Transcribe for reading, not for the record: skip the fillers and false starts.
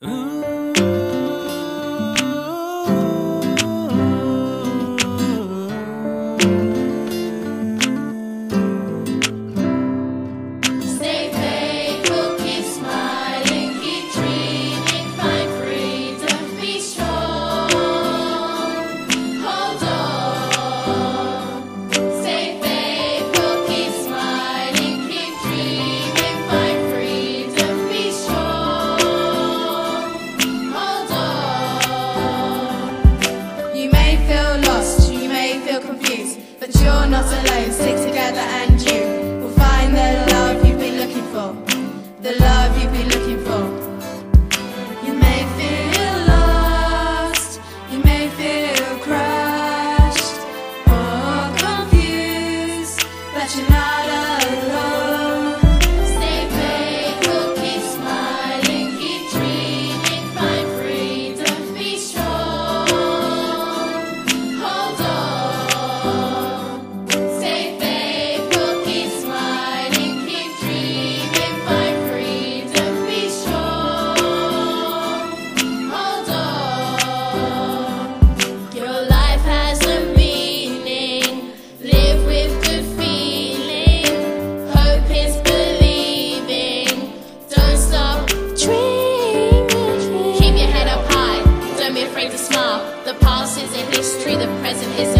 But you're not alone, stick together and you will find the love you've been looking for. The love you've been looking for. You may feel lost, you may feel crushed or confused, but you're not alone. Stay faithful, keep smiling, keep dreaming, find freedom, be strong. Hold on. The past is a history, the present is